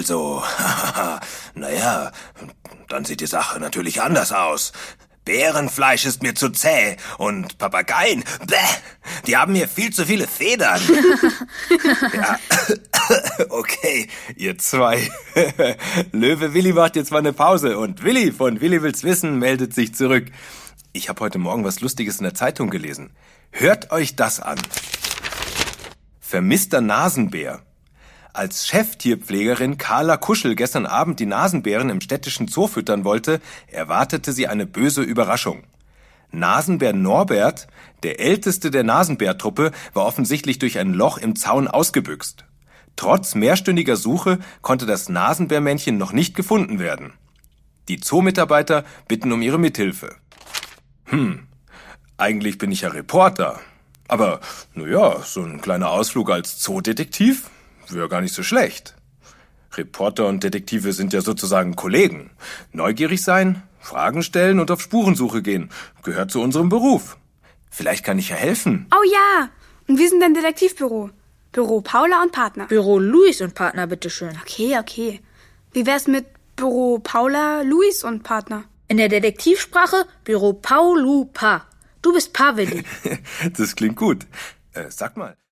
Also, naja, dann sieht die Sache natürlich anders aus. Bärenfleisch ist mir zu zäh und Papageien, bäh, die haben mir viel zu viele Federn. Ja, okay, ihr zwei. Löwe Willi macht jetzt mal eine Pause und Willi von Willi will's wissen meldet sich zurück. Ich habe heute Morgen was Lustiges in der Zeitung gelesen. Hört euch das an. Vermisster Nasenbär. Als Cheftierpflegerin Carla Kuschel gestern Abend die Nasenbären im städtischen Zoo füttern wollte, erwartete sie eine böse Überraschung. Nasenbär Norbert, der älteste der Nasenbärtruppe, war offensichtlich durch ein Loch im Zaun ausgebüxt. Trotz mehrstündiger Suche konnte das Nasenbärmännchen noch nicht gefunden werden. Die Zoomitarbeiter bitten um ihre Mithilfe. Eigentlich bin ich ja Reporter. Aber, naja, so ein kleiner Ausflug als Zoodetektiv wäre gar nicht so schlecht. Reporter und Detektive sind ja sozusagen Kollegen. Neugierig sein, Fragen stellen und auf Spurensuche gehen gehört zu unserem Beruf. Vielleicht kann ich ja helfen. Oh ja, und wir sind ein Detektivbüro. Büro Paula und Partner. Büro Luis und Partner, bitteschön. Okay. Wie wär's mit Büro Paula, Luis und Partner? In der Detektivsprache Büro Paulu Pa. Du bist Pa, Willi. Das klingt gut. Sag mal.